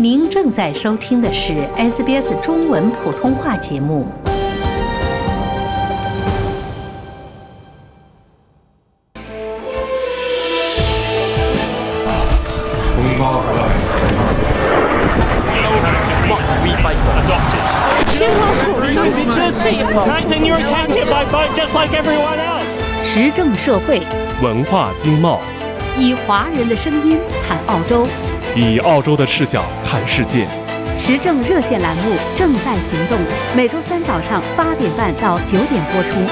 您正在收听的是 SBS 中文普通话节目。 时政社会， 文化经贸， 以华人的声音谈澳洲， 以澳洲的视角看世界。 时政热线栏目正在行动，每周三早上8点半到9点播出。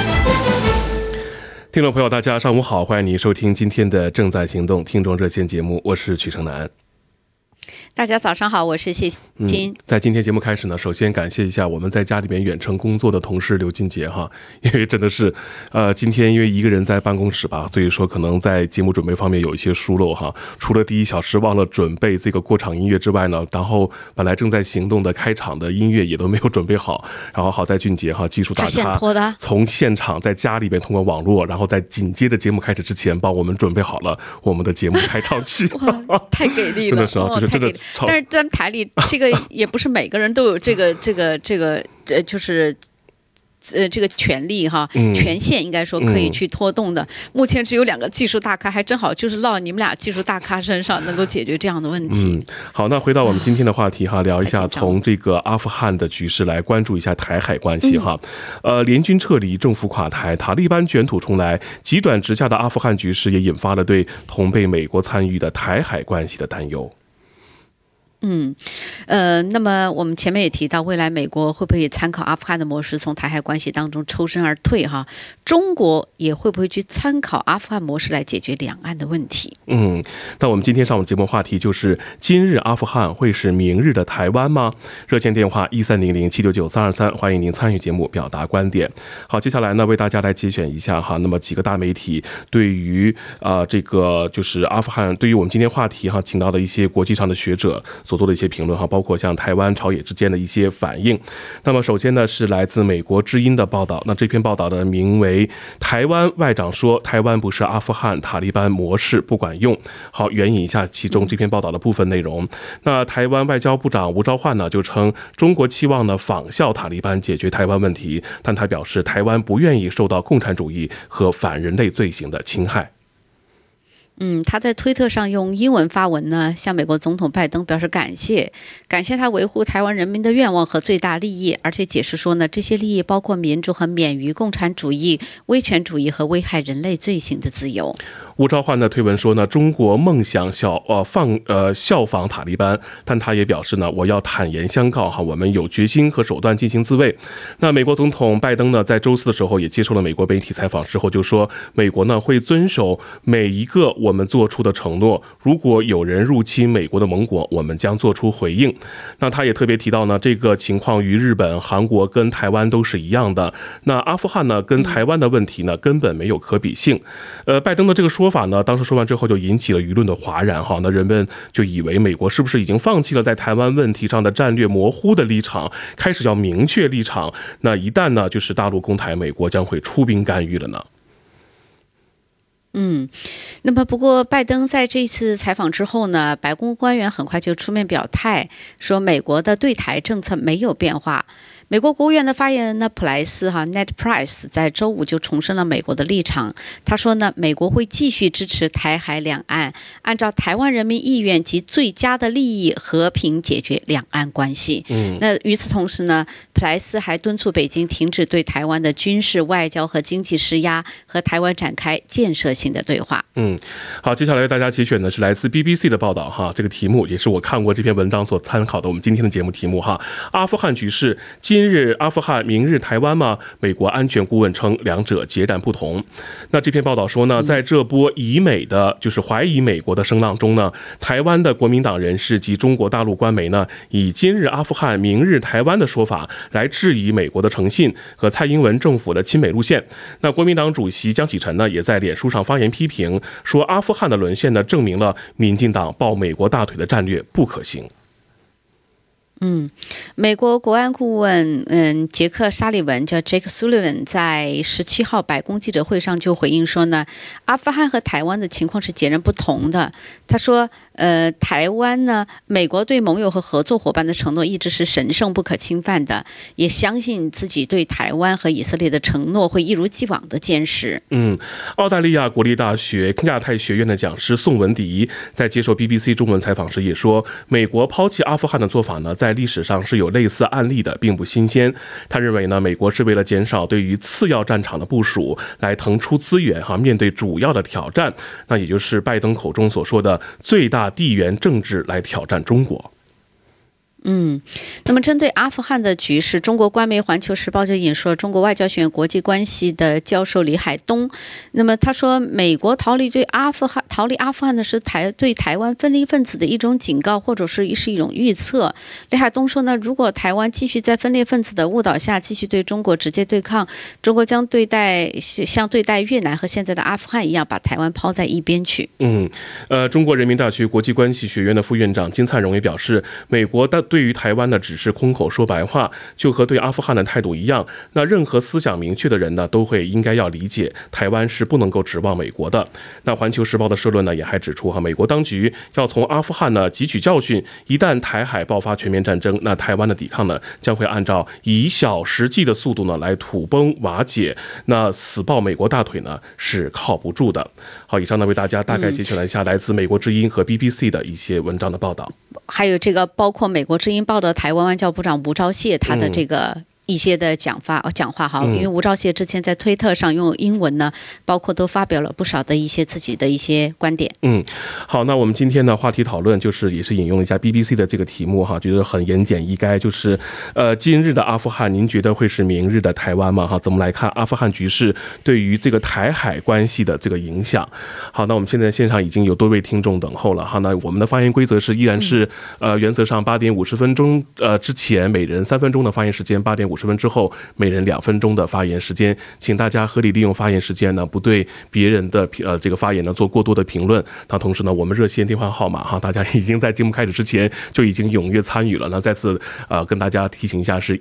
听众朋友，大家上午好，欢迎您收听今天的正在行动听众热线节目，我是曲成南。 大家早上好，我是谢金。 在今天节目开始呢，首先感谢一下我们在家里面远程工作的同事刘金杰哈，因为真的是今天因为一个人在办公室吧，所以说可能在节目准备方面有一些疏漏哈。除了第1小时忘了准备这个过场音乐之外呢，然后本来正在行动的开场的音乐也都没有准备好，然后好在俊杰哈技术大咖从现场在家里面通过网络，然后在紧接着节目开始之前帮我们准备好了我们的节目开场曲。 哇，太给力了， 真的是就是真的。 但是咱们台里这个也不是每个人都有这个就是这个权利哈，权限应该说可以去拖动的。目前只有2个技术大咖，还正好就是落你们俩技术大咖身上，能够解决这样的问题。 好，那回到我们今天的话题哈，聊一下从这个阿富汗的局势来关注一下台海关系哈。联军撤离，政府垮台，塔利班卷土重来，急转直下的阿富汗局势也引发了对同被美国参与的台海关系的担忧。 那么我们前面也提到，未来美国会不会参考阿富汗的模式，从台海关系当中抽身而退哈？中国也会不会去参考阿富汗模式来解决两岸的问题？ 那我们今天上午节目话题就是今日阿富汗会是明日的台湾吗？热线电话1300769323，欢迎您参与节目表达观点。好，接下来呢为大家来节选一下哈，那么几个大媒体对于这个就是阿富汗，对于我们今天话题哈，请到的一些国际上的学者所做的一些评论哈，包括像台湾朝野之间的一些反应。那么首先呢是来自美国之音的报道，那这篇报道的名为台湾外长说台湾不是阿富汗，塔利班模式不管用。好，援引一下其中这篇报道的部分内容。那台湾外交部长吴钊煥呢就称，中国期望呢仿效塔利班解决台湾问题，但他表示台湾不愿意受到共产主义和反人类罪行的侵害。 他在推特上用英文发文呢，向美国总统拜登表示感谢他维护台湾人民的愿望和最大利益，而且解释说呢，这些利益包括民主和免于共产主义、威权主义和危害人类罪行的自由。 吴钊煥的推文说呢，中国梦想效仿塔利班，但他也表示呢，我要坦言相告哈，我们有决心和手段进行自卫。那美国总统拜登呢，在周4的时候也接受了美国媒体采访之后就说，美国呢会遵守每一个我们做出的承诺，如果有人入侵美国的盟国，我们将做出回应。那他也特别提到呢，这个情况与日本、韩国跟台湾都是一样的。那阿富汗呢跟台湾的问题呢根本没有可比性。拜登的这个说法呢，当时说完之后就引起了舆论的哗然哈。那人们就以为美国是不是已经放弃了在台湾问题上的战略模糊的立场，开始要明确立场？那一旦呢就是大陆攻台，美国将会出兵干预了呢？ 那么不过拜登在这次采访之后呢，白宫官员很快就出面表态，说美国的对台政策没有变化。美国国务院的发言人呢，普莱斯Ned Price 在周5就重申了美国的立场。他说呢，美国会继续支持台海两岸，按照台湾人民意愿及最佳的利益和平解决两岸关系。那与此同时呢，普莱斯还敦促北京停止对台湾的军事、外交和经济施压，和台湾展开建设性的对话。 好，接下来为大家节选的是来自 BBC 的报道哈，这个题目也是我看过这篇文章所参考的我们今天的节目题目哈。阿富汗局势，今日阿富汗，明日台湾吗？美国安全顾问称两者截然不同。那这篇报道说呢，在这波以美的就是怀疑美国的声浪中呢，台湾的国民党人士及中国大陆官媒呢，以今日阿富汗，明日台湾的说法来质疑美国的诚信和蔡英文政府的亲美路线。那国民党主席江启臣呢，也在脸书上发言批评，说阿富汗的沦陷呢，证明了民进党抱美国大腿的战略不可行。 美国国安顾问杰克·沙利文叫 Jake Sullivan 在17号白宫记者会上就回应说呢，阿富汗和台湾的情况是截然不同的。他说台湾呢，美国对盟友和合作伙伴的承诺一直是神圣不可侵犯的，也相信自己对台湾和以色列的承诺会一如既往的坚实。 澳大利亚国立大学亚太学院的讲师宋文迪在接受 BBC 中文采访时也说，美国抛弃阿富汗的做法呢，在历史上是有类似案例的，并不新鲜。他认为呢，美国是为了减少对于次要战场的部署，来腾出资源面对主要的挑战，那也就是拜登口中所说的最大地缘政治来挑战中国。 那么针对阿富汗的局势，中国官媒《环球时报》就引述了中国外交学院国际关系的教授李海东。那么他说，美国逃离阿富汗的是对台湾分离分子的一种警告，或者是一种预测。李海东说呢，如果台湾继续在分裂分子的误导下继续对中国直接对抗，中国将像对待越南和现在的阿富汗一样，把台湾抛在一边去。 中国人民大学国际关系学院的副院长金灿荣也表示，美国对于台湾呢只是空口说白话，就和对阿富汗的态度一样。那任何思想明确的人呢，都会应该要理解，台湾是不能够指望美国的。那环球时报的社论呢，也还指出美国当局要从阿富汗呢汲取教训，一旦台海爆发全面战争，那台湾的抵抗呢将会按照以小时计的速度呢来土崩瓦解，那死抱美国大腿呢是靠不住的。好，以上呢为大家大概截取了一下来自美国之音和 BBC 的一些文章的报道， 还有这个包括美国之音报的台湾外交部长吴钊燮他的这个一些的讲话哈，因为吴钊燮之前在推特上用英文呢，包括都发表了不少的一些自己的一些观点。 好，那我们今天的话题讨论就是也是引用了一下 BBC 的这个题目哈，觉得很言简意赅，就是今日的阿富汗，您觉得会是明日的台湾吗？哈，怎么来看阿富汗局势对于这个台海关系的这个影响？好，那我们现在线上已经有多位听众等候了哈，那我们的发言规则是依然是原则上8点50分钟之前每人3分钟的发言时间，8点50分之后每人2分钟的发言时间，请大家合理利用发言时间呢，不对别人的这个发言呢做过多的评论。那同时呢，我们热线电话号码哈，大家已经在节目开始之前就已经踊跃参与了。那再次跟大家提醒一下，是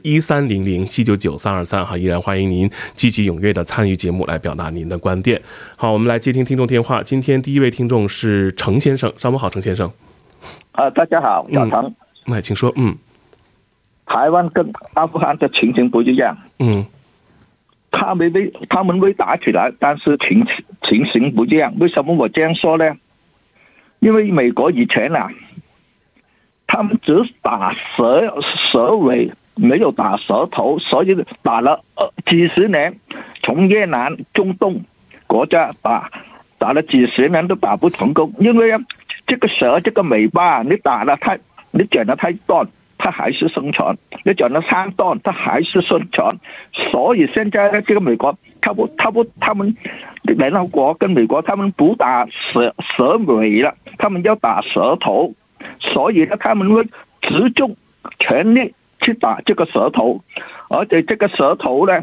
1300799323哈，依然欢迎您积极踊跃的参与节目，来表达您的观点。好，我们来接听听众电话。今天第一位听众是程先生，上午好，程先生。 大家好，小程。 请说。 台湾跟阿富汗的情形不一样。他们会打起来，但是情形不一样。为什么我这样说呢？因为美国以前他们只打蛇尾，没有打蛇头，所以打了几十年，从越南、中东国家打了几十年都打不成功。因为这个蛇这个尾巴，你打了它，你剪了太短，它还是生存；你剪了3段，它还是生存。所以现在呢，这个美国他们联合国跟美国他们不打蛇尾了，他们要打蛇头，所以呢他们会集中全力去打这个蛇头，而且这个蛇头呢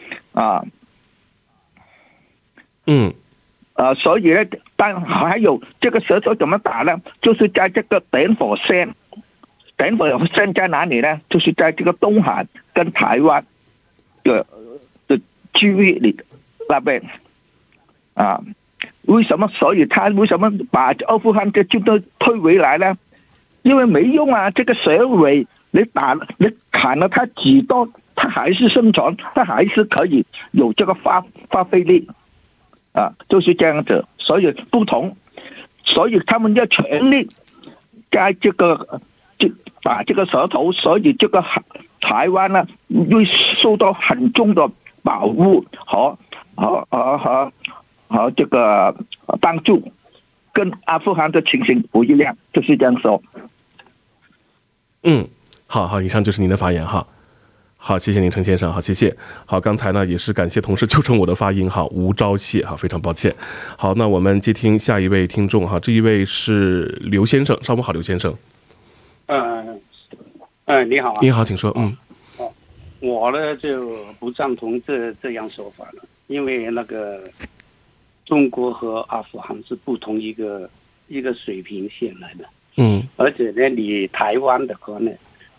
所以呢，但还有这个蛇头怎么打呢？就是在这个点火线在哪里呢？就是在这个东海跟台湾的区域里那边为什么？所以他为什么把阿富汗的军队推回来呢？因为没用啊！这个蛇尾你砍了它几刀，它还是生存，它还是可以有这个发挥力就是这样子。所以不同，所以他们要全力在打这个蛇头，所以这个台湾呢会受到很重的保护和这个帮助，跟阿富汗的情形不一样，就是这样说。 好，以上就是您的发言哈。好，谢谢您，程先生。好，谢谢。好，刚才呢也是感谢同事纠正我的发音哈，吴钊燮哈，非常抱歉。好，那我们接听下一位听众哈，这一位是刘先生，上午好，刘先生。 你好啊。 你好，请说。 我呢就不赞同这样说法了，因为那个中国和阿富汗是不同一个水平线来的。而且呢，你台湾的话呢，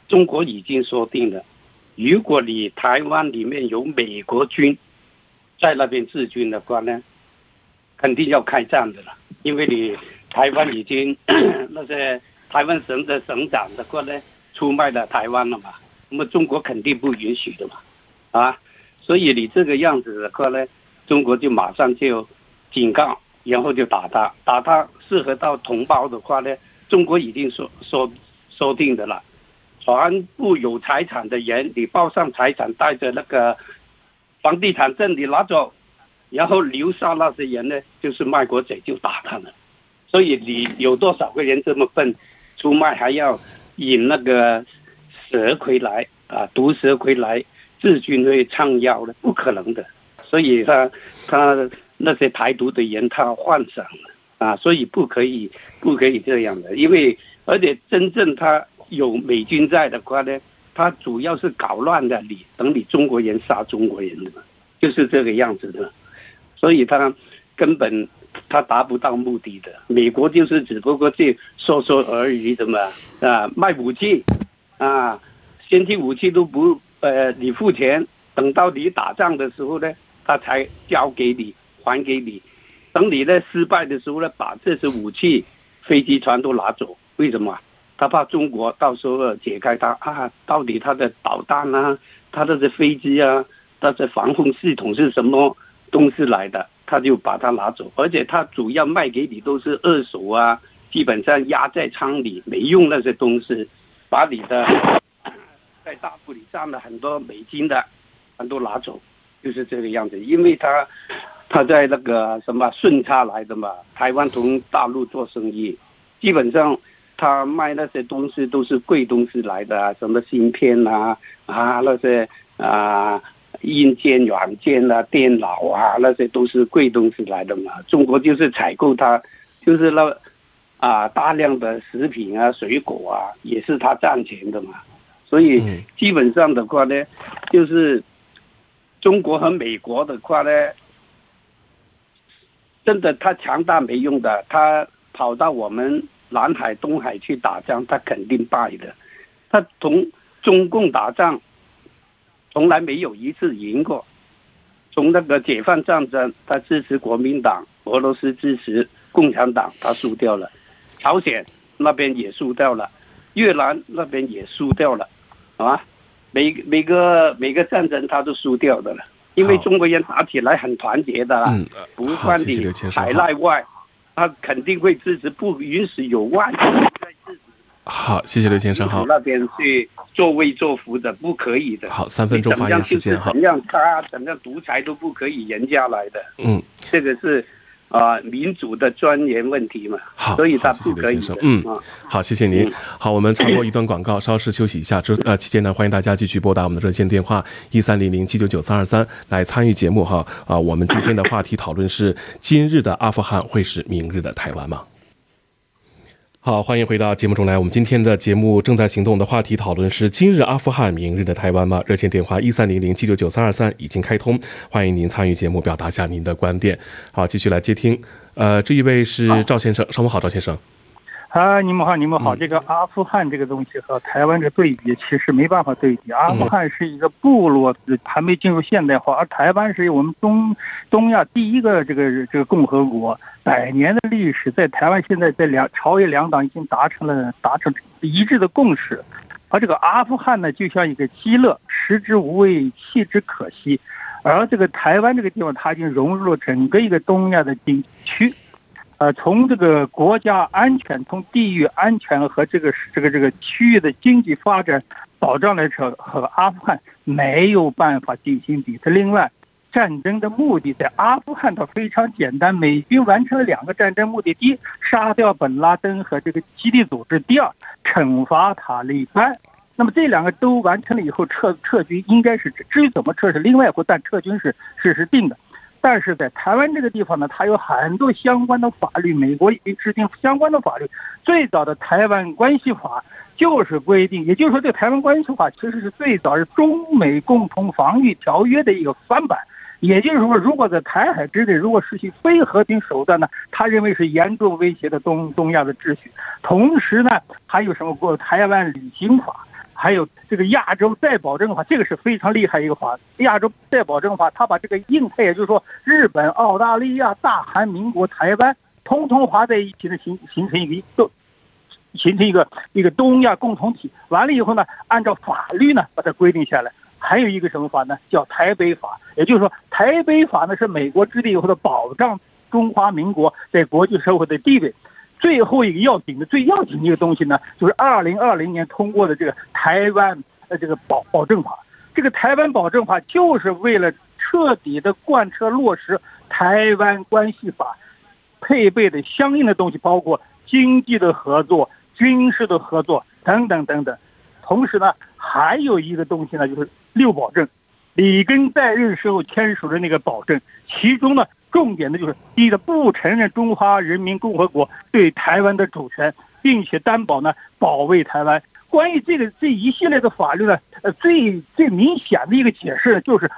中国已经说定了，如果你台湾里面有美国军在那边治军的话呢，肯定要开战的了，因为你台湾已经那些台湾省的省长的话呢出卖了台湾了嘛，那么中国肯定不允许的嘛，啊，所以你这个样子的话呢，中国就马上就警告，然后就打他适合到同胞的话呢，中国已经说定的了，全部有财产的人，你报上财产，带着那个房地产证你拿走，然后留下那些人呢，就是卖国贼，就打他们。所以你有多少个人这么笨，出卖还要引那个蛇回来啊，毒蛇回来，治军会唱药呢？不可能的。所以他那些台独的人，他幻想了啊，所以不可以这样的，因为而且真正他有美军在的话呢，他主要是搞乱的等你中国人杀中国人的嘛，就是这个样子的，所以他根本他达不到目的的。美国就是只不过去说而已的嘛，啊，卖武器啊，先进武器都不你付钱，等到你打仗的时候呢，他才交给你还给你，等你呢失败的时候呢，把这些武器飞机船都拿走。为什么？他怕中国到时候解开他啊，到底他的导弹啊，他的飞机啊，他的防空系统是什么东西来的，他就把它拿走。而且他主要卖给你都是二手啊，基本上压在仓里没用那些东西，把你的在大陆里赚了很多美金的全都拿走，就是这个样子。因为他在那个什么顺差来的嘛，台湾同大陆做生意，基本上他卖那些东西都是贵东西来的，什么芯片啊那些硬件软件啊电脑啊，那些都是贵东西来的嘛。中国就是采购它，就是大量的食品啊水果啊，也是他赚钱的嘛。所以基本上的话呢，就是中国和美国的话呢，真的他强大没用的，他跑到我们南海东海去打仗，他肯定败的。他同中共打仗从来没有一次赢过。从那个解放战争，他支持国民党，俄罗斯支持共产党，他输掉了。朝鲜那边也输掉了，越南那边也输掉了，啊，每个战争他都输掉的了。因为中国人打起来很团结的啦，不管你海内外，他肯定会支持，不允许有外国人在支持。 好，谢谢刘先生。好， 那边去作威作福的，不可以的。 好，3分钟发言时间。好， 怎样独裁都不可以人家来的。这个是民主的尊严问题嘛。 好， 所以他不可以的。 好，谢谢您。好，我们插播一段广告，稍事休息一下。期间呢，欢迎大家继续拨打我们的热线电话1300799323来参与节目哈。我们今天的话题讨论是：今日的阿富汗会是明日的台湾吗？好，欢迎回到节目中来。我们今天的节目正在行动的话题讨论是：今日阿富汗，明日的台湾吗？热线电话1300799323已经开通，欢迎您参与节目，表达下您的观点。好，继续来接听。这一位是赵先生，上午好，赵先生。 你们好，这个阿富汗这个东西和台湾这个对比，其实没办法对比。阿富汗是一个部落，还没进入现代化，而台湾是我们东亚第一个这个共和国，100年的历史，在台湾现在在朝野两党已经达成一致的共识。而这个阿富汗呢，就像一个鸡肋，食之无味，弃之可惜。而这个台湾这个地方，它已经融入了整个一个东亚的经济区。从这个国家安全、从地域安全和这个区域的经济发展保障来说，和阿富汗没有办法进行比的。另外，战争的目的在阿富汗它非常简单，美军完成了2个战争目的：第一，杀掉本拉登和这个基地组织；第二，惩罚塔利班。那么这2个都完成了以后，撤军应该是至于怎么撤是另外一回，但撤军是定的。但是在台湾这个地方呢，它有很多相关的法律，美国已经制定相关的法律。最早的台湾关系法就是规定，也就是说，这个台湾关系法其实是最早是中美共同防御条约的一个翻版。也就是说，如果在台海之内如果实行非和平手段呢，他认为是严重威胁的东亚的秩序。同时呢，还有什么台湾旅行法还有这个亚洲再保证法，这个是非常厉害一个法。亚洲再保证法，它把这个印太，也就是说日本、澳大利亚、大韩民国、台湾，通通划在一起的形成一个东亚共同体。完了以后呢，按照法律呢把它规定下来。还有一个什么法呢？叫台北法，也就是说台北法呢是美国制定以后的保障中华民国在国际社会的地位。最后一个最要紧的一个东西呢，就是2020年通过的这个台湾这个保证法。这个台湾保证法就是为了彻底的贯彻落实台湾关系法配备的相应的东西，包括经济的合作、军事的合作等等等等。同时呢，还有一个东西呢，就是6保证，里根在任时候签署的那个保证，其中呢重点的就是第一个，不承认中华人民共和国对台湾的主权，并且担保呢保卫台湾。关于这一系列的法律呢，最明显的一个解释就是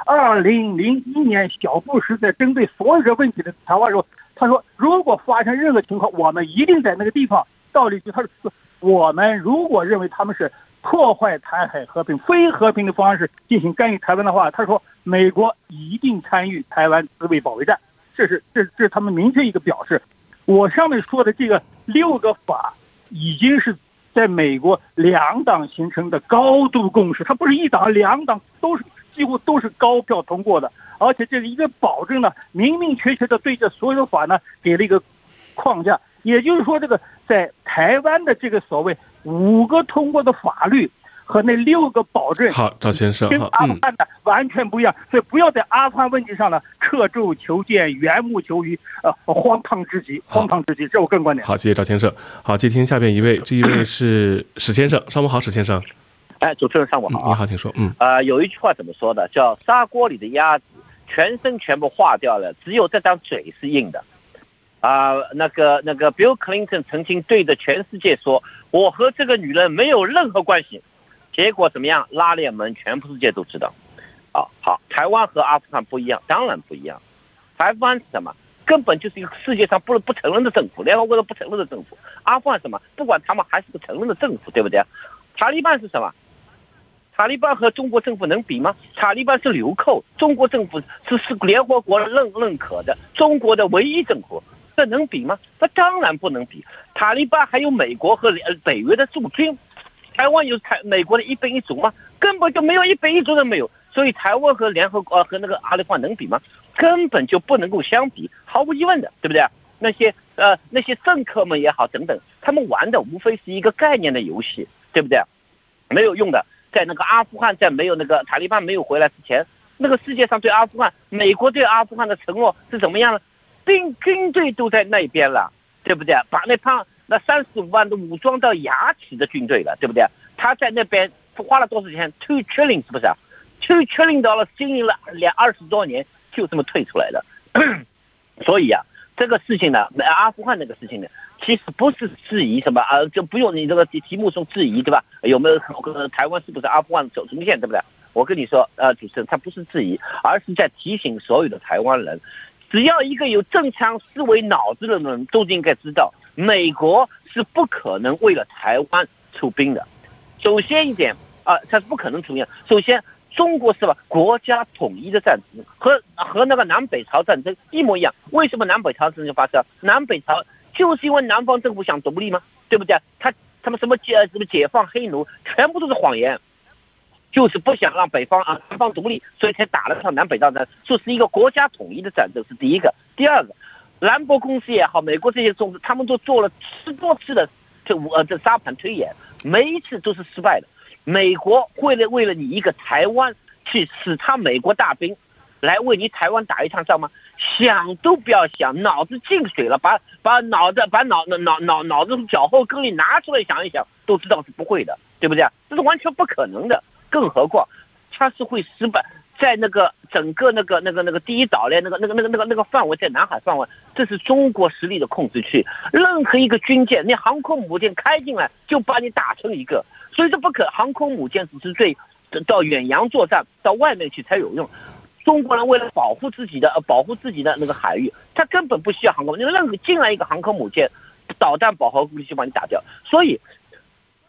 2001年小布什在针对所有这问题的谈话时候，他说如果发生任何情况，我们一定在那个地方。道理就他说，我们如果认为他们是破坏台海和平、非和平的方式进行干预台湾的话，他说美国一定参与台湾自卫保卫战。这是他们明确一个表示。我上面说的这个6个法已经是在美国2党形成的高度共识，它不是1党2党几乎都是高票通过的，而且这一个保证呢，明明确确的对这所有的法呢给了一个框架。也就是说，这个在台湾的这个所谓5个通过的法律和那6个保证， 好，赵先生， 跟阿富汗的完全不一样，所以不要在阿富汗问题上呢刻舟求剑、缘木求鱼，荒唐之极，这我个人观点。 好，谢谢赵先生。好，接听下边一位，这一位是史先生，上午好，史先生。 哎，主持人上午好。 你好，请说。 有一句话怎么说的？叫砂锅里的鸭子，全身全部化掉了，只有这张嘴是硬的。那个 Bill Clinton 曾经对着全世界说，我和这个女人没有任何关系。结果怎么样？拉链门，全部世界都知道。好，台湾和阿富汗不一样，当然不一样。台湾是什么？根本就是一个世界上不承认的政府，联合国都不承认的政府。阿富汗什么？不管他们还是个承认的政府，对不对？塔利班是什么？塔利班和中国政府能比吗？塔利班是流寇，中国政府是联合国认可的中国的唯一政府。这能比吗？那当然不能比。塔利班还有美国和北约的驻军，台湾有美国的一兵一卒吗？根本就没有一兵一卒都没有。所以台湾和联合国和那个阿富汗能比吗？根本就不能够相比，毫无疑问的，对不对？那些政客们也好等等，他们玩的无非是一个概念的游戏，对不对？没有用的。在那个阿富汗在没有那个塔利班没有回来之前，那个世界上对阿富汗，美国对阿富汗的承诺是怎么样呢？军队都在那边了，对不对？把那35万都武装到牙齿的军队了，对不对？他在那边花了多少钱？2 trillion 是不是？2 trillion dollars 经营了20多年，就这么退出来的。所以这个事情呢，阿富汗那个事情呢，其实不是质疑什么就不用你这个题目中质疑，对吧？有没有台湾是不是阿富汗走中线，对不对？我跟你说，主持人，他不是质疑，而是在提醒所有的台湾人。只要一个有正常思维脑子的人都应该知道，美国是不可能为了台湾出兵的。首先一点它是不可能出兵。首先，中国是吧国家统一的战争，和那个南北朝战争一模一样。为什么南北朝战争发生？南北朝就是因为南方政府想独立吗？对不对？他们什么解放黑奴，全部都是谎言。就是不想让南方独立，所以才打了这场南北大战，这是一个国家统一的战争，是第一个。第二个，兰博公司也好，美国这些公司，他们都做了10多次的这沙盘推演，每一次都是失败的。美国为了你一个台湾去使他美国大兵来为你台湾打一场仗吗？想都不要想，脑子进水了，把脑子从脚后跟里拿出来想一想，都知道是不会的，对不对？这是完全不可能的。更何况，它是会失败，在那个整个那个第一岛链那个范围，在南海范围，这是中国实力的控制区。任何一个军舰，那航空母舰开进来，就把你打成一个。所以这不可，航空母舰只是对到远洋作战，到外面去才有用。中国人为了保护自己的那个海域，他根本不需要航空母舰，任何进来一个航空母舰，导弹保护武器就把你打掉。所以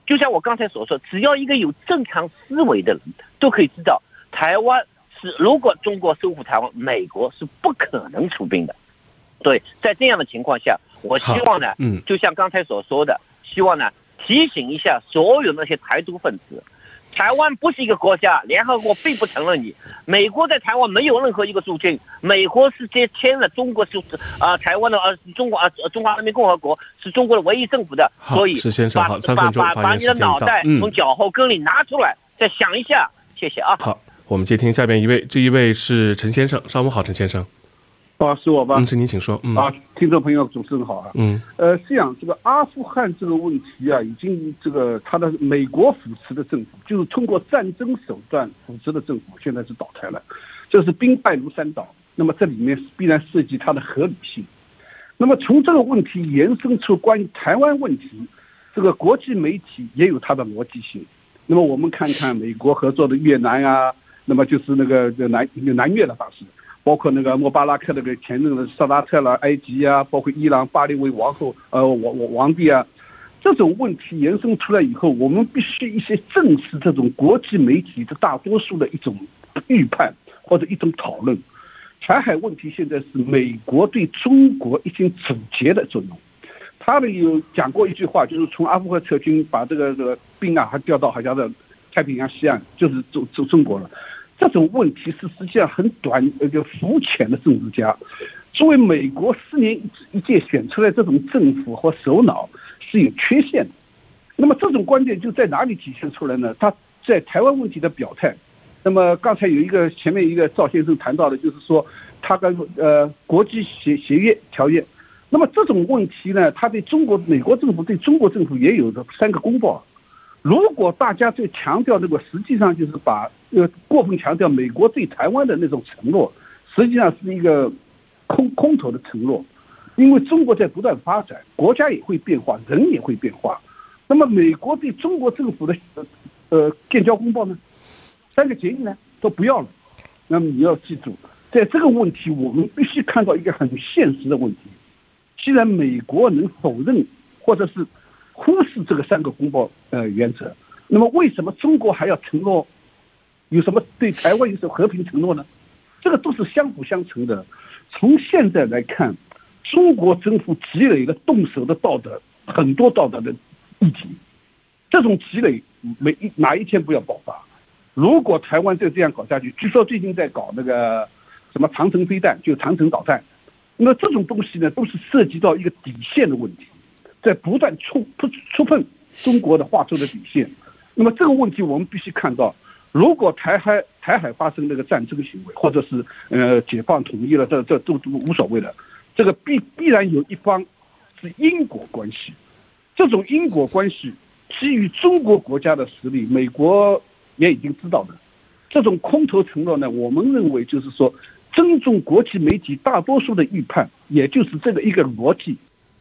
就像我刚才所说，只要一个有正常思维的人都可以知道，台湾是如果中国收复台湾，美国是不可能出兵的。对，在这样的情况下，我希望呢，就像刚才所说的，希望呢提醒一下所有那些台独分子，台湾不是一个国家，联合国并不承认你。美国在台湾没有任何一个驻军，美国是签了中国是台湾的中华人民共和国是中国的唯一政府的，所以石先生好，3分钟发言时间到。 把你的脑袋从脚后跟里拿出来，再想一下，谢谢啊。 好，我们接听下边一位，这一位是陈先生，上午好，陈先生。 是我吧？ 是您，请说。 听众朋友，主持人好啊。是讲这个阿富汗这个问题啊，已经他的美国扶持的政府，就是通过战争手段扶持的政府，现在是倒台了，这是兵败如山倒。那么这里面必然涉及它的合理性。那么从这个问题延伸出关于台湾问题，这个国际媒体也有它的逻辑性。那么我们看看美国合作的越南啊，那么就是那个南越的方式。包括那个穆巴拉克那个前任的萨达特啦、埃及啊，包括伊朗巴列维王后王帝啊，这种问题延伸出来以后，我们必须一些正视这种国际媒体的大多数的一种预判或者一种讨论。台海问题现在是美国对中国已经阻截的作用。他们有讲过一句话，就是从阿富汗撤军，把这个兵啊还调到好像的太平洋西岸，就是中国了。这种问题是实际上很肤浅的政治家。作为美国4年一届选出来这种政府和首脑是有缺陷的。那么这种观点就在哪里体现出来呢？他在台湾问题的表态。那么刚才前面一个赵先生谈到的，就是说他跟国际协约条约。那么这种问题呢，他对美国政府对中国政府也有3个公报。如果大家就强调这个，实际上就是把过分强调美国对台湾的那种承诺，实际上是一个空头的承诺。因为中国在不断发展，国家也会变化，人也会变化。那么美国对中国政府的建交公报呢，3个决议呢都不要了。那么你要记住，在这个问题我们必须看到一个很现实的问题。既然美国能否认或者是忽视这个3个公报原则，那么为什么中国还要承诺有什么对台湾有什么和平承诺呢？这个都是相辅相成的。从现在来看，中国政府积累了动手的很多道德的议题，这种积累哪一天不要爆发？如果台湾再这样搞下去，据说最近在搞那个什么长城飞弹，就长城导弹，那这种东西呢，都是涉及到一个底线的问题，在不断触碰中国的画出的底线。那么这个问题我们必须看到，如果台海发生那个战争行为，或者是解放统一了，这都无所谓的。这个必然有一方是因果关系，这种因果关系基于中国国家的实力，美国也已经知道的。这种空头承诺呢，我们认为就是说尊重国际媒体大多数的预判，也就是这个一个逻辑。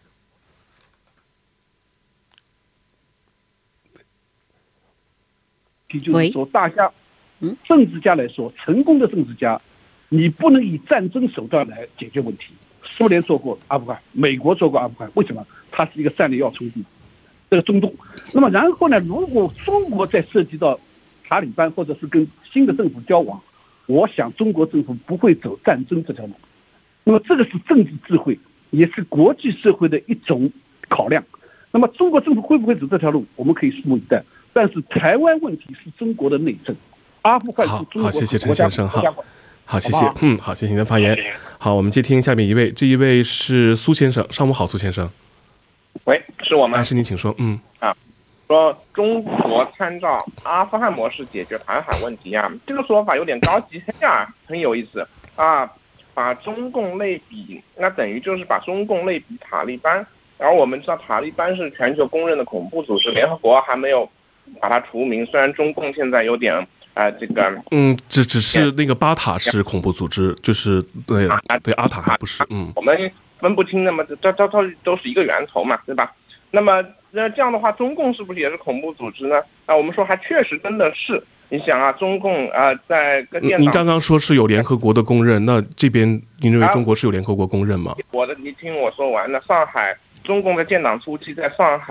就是说，大家，政治家来说，成功的政治家，你不能以战争手段来解决问题。苏联做过阿富汗，美国做过阿富汗，为什么？它是一个战略要冲地，这个中东。那么然后呢，如果中国再涉及到塔利班或者是跟新的政府交往，我想中国政府不会走战争这条路。那么这个是政治智慧，也是国际社会的一种考量。那么中国政府会不会走这条路，我们可以拭目以待。但是台湾问题是中国的内政，阿富汗是中国的国家。好，谢谢陈先生。 好，谢谢。好，谢谢您的发言。好，我们接听下面一位，这一位是苏先生。上午好，苏先生。 喂，是我吗？ 是您，请说。 说中国参照阿富汗模式解决台海问题啊，这个说法有点高级呀，很有意思啊。把中共类比，那等于就是把中共类比塔利班。而我们知道塔利班是全球公认的恐怖组织，联合国还没有把它除名。虽然中共现在有点这个只是那个巴塔是恐怖组织，就是对阿塔还不是。 我们分不清，那么这都是一个源头嘛，对吧？那么这样的话，中共是不是也是恐怖组织呢？我们说还确实真的是。你想啊，中共在跟建党， 您刚刚说是有联合国的公认，那这边您认为中国是有联合国公认吗？ 你听我说完了。上海，中共在建党初期在上海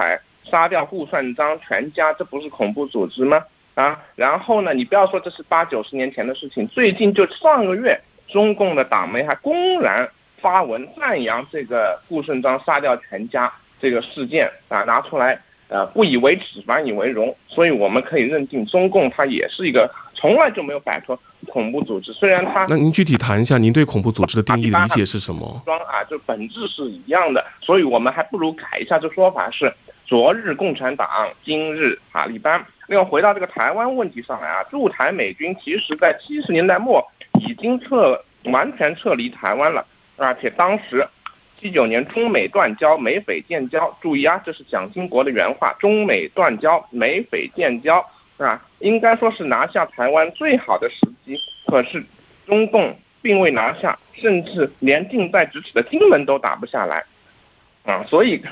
杀掉顾顺章全家，这不是恐怖组织吗？啊，然后呢，你不要说这是80、90年前的事情，最近就上个月，中共的党媒还公然发文赞扬这个顾顺章杀掉全家这个事件啊，拿出来不以为耻反以为荣，所以我们可以认定中共它也是一个从来就没有摆脱恐怖组织，虽然它那您具体谈一下您对恐怖组织的定义理解是什么？ 就本质是一样的，所以我们还不如改一下这说法是昨日共产党，今日塔利班。另外回到这个台湾问题上来啊，驻台美军其实在70年代末已经完全撤离台湾了，而且当时79年中美断交，美菲建交，注意啊，这是蒋经国的原话，中美断交，美菲建交啊，应该说是拿下台湾最好的时机，可是中共并未拿下，甚至连近在咫尺的金门都打不下来啊，所以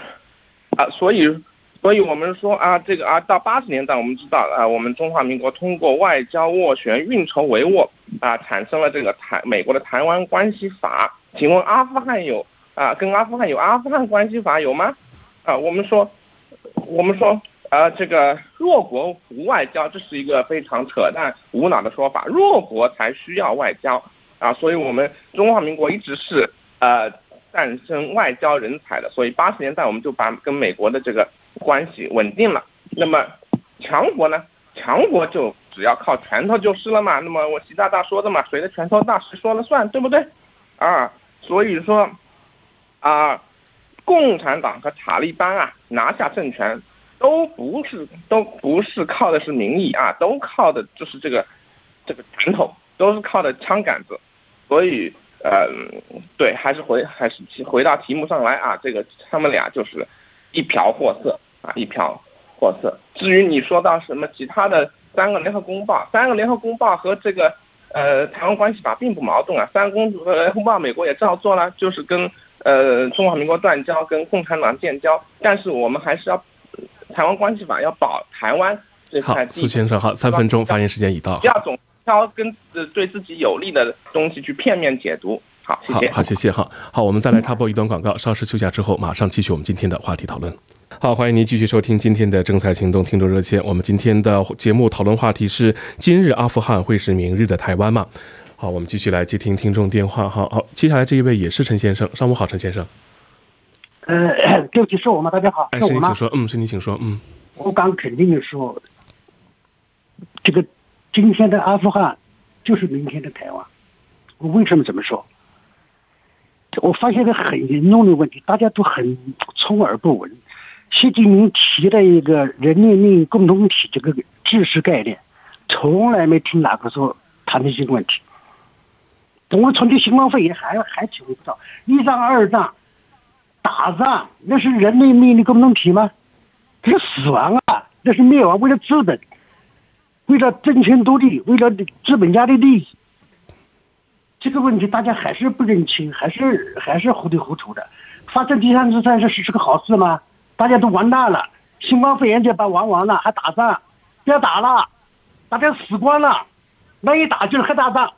我们说啊，这个啊，到80年代我们知道啊，我们中华民国通过外交斡旋、运筹帷幄啊，产生了这个美国的台湾关系法。请问阿富汗跟阿富汗有阿富汗关系法有吗？啊，我们说这个弱国无外交，这是一个非常扯淡无脑的说法，弱国才需要外交啊，所以我们中华民国一直是诞生外交人才的，所以80年代我们就把跟美国的这个关系稳定了。那么强国呢？强国就只要靠拳头就是了嘛。那么我习大大说的嘛，谁的拳头大谁说了算，对不对？啊，所以说啊，共产党和塔利班啊拿下政权都不是靠的是民意啊，都靠的就是这个拳头，都是靠的枪杆子。所以对，还是回到题目上来啊，这个他们俩就是一瓢货色啊，一瓢货色。至于你说到什么其他的3个联合公报和这个台湾关系法并不矛盾啊。3个联合公报美国也照做了，就是跟中华民国断交，跟共产党建交，但是我们还是要台湾关系法要保台湾这块地。 好，苏先生，好，3分钟发言时间已到。 不要总挑跟对自己有利的东西去片面解读。好，谢谢。 好，谢谢。好，我们再来插播一段广告，稍事休假之后马上继续我们今天的话题讨论。好，欢迎您继续收听今天的正财行动听众热线。我们今天的节目讨论话题是今日阿富汗会是明日的台湾吗？好，我们继续来接听听众电话。好，接下来这一位也是陈先生，上午好，陈先生。 对不起，是我吗？大家好， 是您请说。是您请说。 我敢肯定的说，这个今天的阿富汗就是明天的台湾。我为什么这么说？我发现个很严重的问题，大家都很充耳不闻。习近平提了一个人民命运共同体这个知识概念，从来没听哪个说谈这些问题。我们从这新冠肺炎还体会不到，1仗2仗打仗，那是人类命运共同体吗？这是死亡啊，那是灭亡，为了资本，为了政权独立，为了资本家的利益。这个问题大家还是不认清，还是糊里糊涂的。发生第3次战争是个好事吗？大家都完蛋了，新冠肺炎就把完了，还打仗？不要打了，大家死光了，那一打就是还打仗。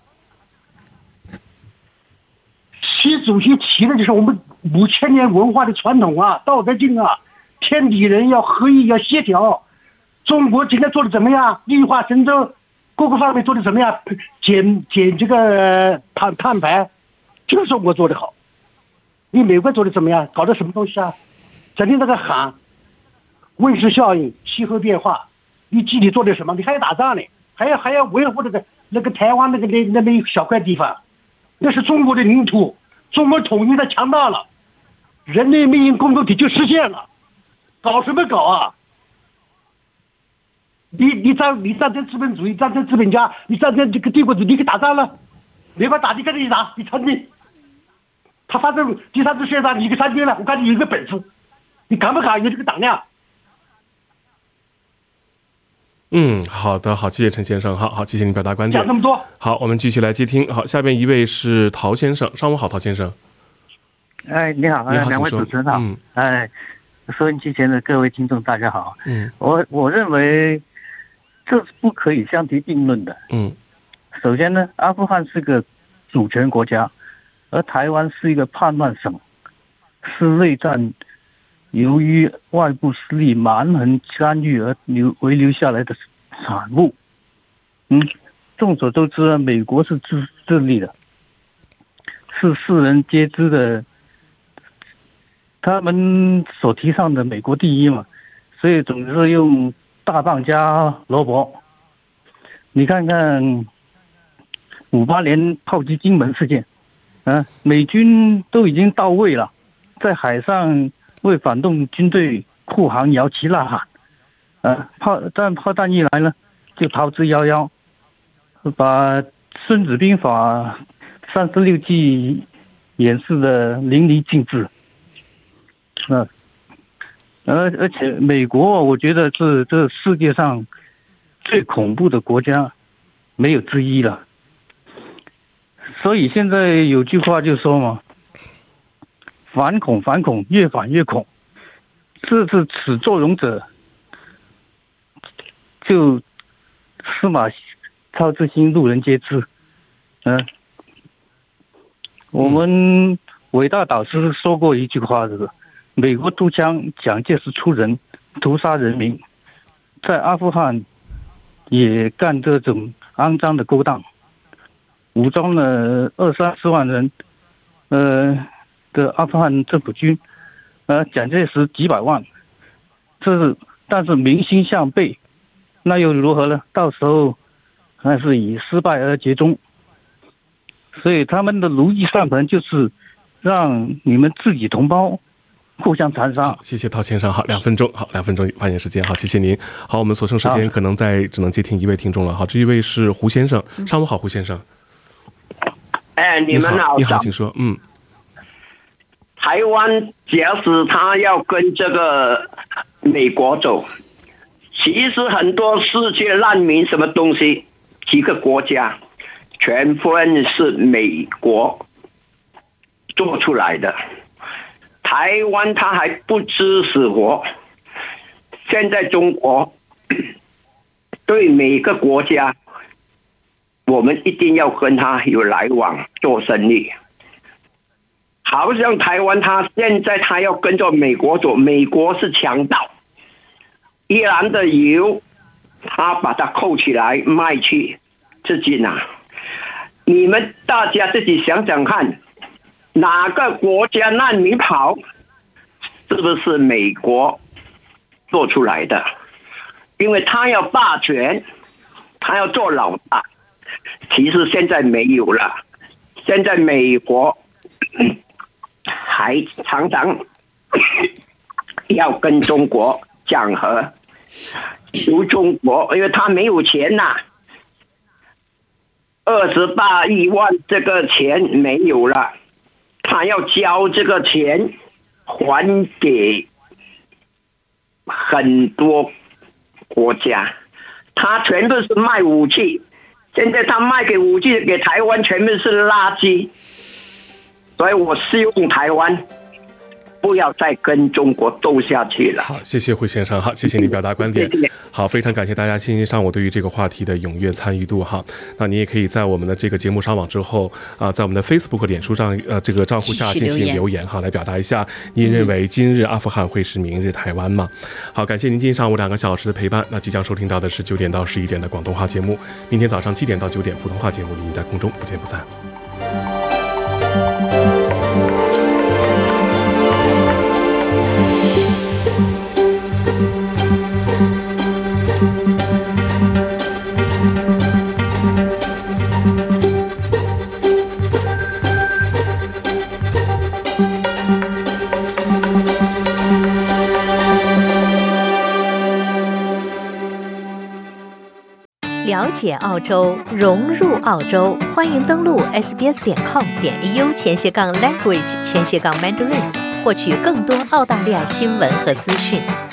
习主席提的就是我们5000年文化的传统啊，道德经啊，天地人要合一，要协调。中国今天做的怎么样？绿化神州各个方面做的怎么样？减这个碳排，就是中国做的好。你美国做的怎么样？搞的什么东西啊？整天在这喊温室效应、气候变化，你具体做的什么？你还要打仗呢，还要维护那个台湾那一小块地方，那是中国的领土，中国统一的强大了，人类命运共同体就实现了，搞什么搞啊？你站在资本主义，站在资本家，你站在这个帝国主义，你给打仗了，没法打，你跟着你打，你参军。他发生第3次世界大战，你给参军了，我看你有个本事，你敢不敢有这个胆量？ 好的，好，谢谢陈先生，好，谢谢您表达观点。 讲那么多， 好，我们继续来接听。好，下边一位是陶先生，上午好，陶先生。 你好，两位主持人好。收音机前的各位听众大家好。我认为这是不可以相提并论的。首先呢，阿富汗是个主权国家，而台湾是一个叛乱省，是内战由于外部势力蛮横干预而遗留下来的产物。众所周知，美国是自立的，是世人皆知的，他们所提倡的美国第一嘛，所以总是用大棒加萝卜。你看看58年炮击金门事件，美军都已经到位了，在海上为反动军队护航摇旗呐喊，炮弹一来呢，就逃之夭夭，把《孙子兵法》36计演示的淋漓尽致。而且美国，我觉得是这世界上最恐怖的国家，没有之一了。所以现在有句话就说嘛，反恐反恐，越反越恐。这是始作俑者，就司马超之心，路人皆知。我们伟大导师说过一句话，这个美国督枪蒋介石出人，屠杀人民，在阿富汗也干这种肮脏的勾当，武装了20-30万人的阿富汗政府军，蒋介石几百万，但是民心向背，那又如何呢？到时候还是以失败而结终。所以他们的如意算盘就是让你们自己同胞互相残杀。 好，谢谢陶先生。好，2分钟，好，2分钟发言时间。好，谢谢您。好，我们所剩时间可能只能接听一位听众了。好，这一位是胡先生。上午好，胡先生。 你们好， 你好，请说。 台湾假使他要跟这个美国走，其实很多世界难民什么东西，几个国家全部是美国做出来的，台湾他还不知死活。现在中国对每个国家，我们一定要跟他有来往做生意。好像台湾他现在他要跟着美国走，美国是强盗，伊朗的油他把它扣起来卖去自己拿。你们大家自己想想看，哪个国家难民跑，是不是美国做出来的？因为他要霸权，他要做老大。其实现在没有了，现在美国还常常要跟中国讲和，由中国，因为他没有钱呐，28亿万这个钱没有了，他要交这个钱还给很多国家，他全部是卖武器，现在他卖给武器给台湾全部是垃圾，所以我希望台湾不要再跟中国斗下去了。 好，谢谢胡先生。好，谢谢您表达观点。 谢谢。 好，非常感谢大家今天上午对于这个话题的踊跃参与度哈。那你也可以在我们的这个节目上网之后在我们的 Facebook 脸书上这个账户下进行留言哈，来表达一下您认为今日阿富汗会是明日台湾吗？好，感谢您今天上午2个小时的陪伴。那即将收听到的是9点到11点的广东话节目，明天早上7点到9点普通话节目与您在空中不见不散。 了解澳洲，融入澳洲，欢迎登录 sbs.com.au/language/Mandarin， 获取更多澳大利亚新闻和资讯。